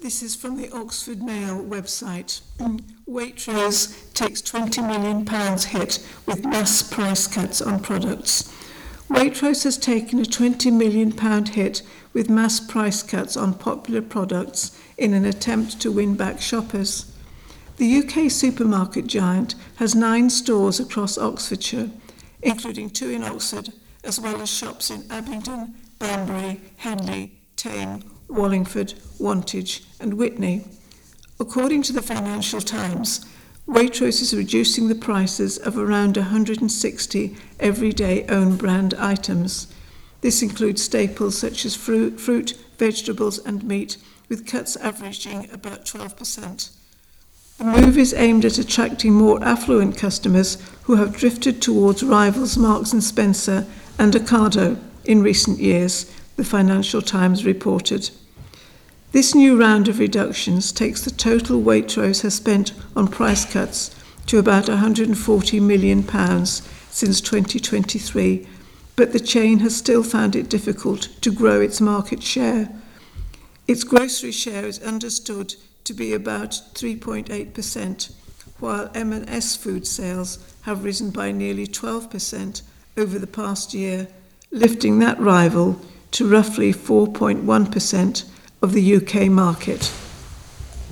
This is from the Oxford Mail website. Waitrose takes £20 million hit with mass price cuts on products. Waitrose has taken a £20 million hit with mass price cuts on popular products in an attempt to win back shoppers. The UK supermarket giant has 9 stores across Oxfordshire, including 2 in Oxford, as well as shops in Abingdon, Banbury, Henley, Thame, Wallingford, Wantage and Witney. According to the Financial Times, Waitrose is reducing the prices of around 160 everyday own brand items. This includes staples such as fruit, vegetables and meat, with cuts averaging about 12%. The move is aimed at attracting more affluent customers who have drifted towards rivals Marks and Spencer and Ocado in recent years, the Financial Times reported. This new round of reductions takes the total Waitrose has spent on price cuts to about £140 million since 2023, but the chain has still found it difficult to grow its market share. Its grocery share is understood to be about 3.8%, while M&S food sales have risen by nearly 12% over the past year, lifting that rival to roughly 4.1% of the UK market.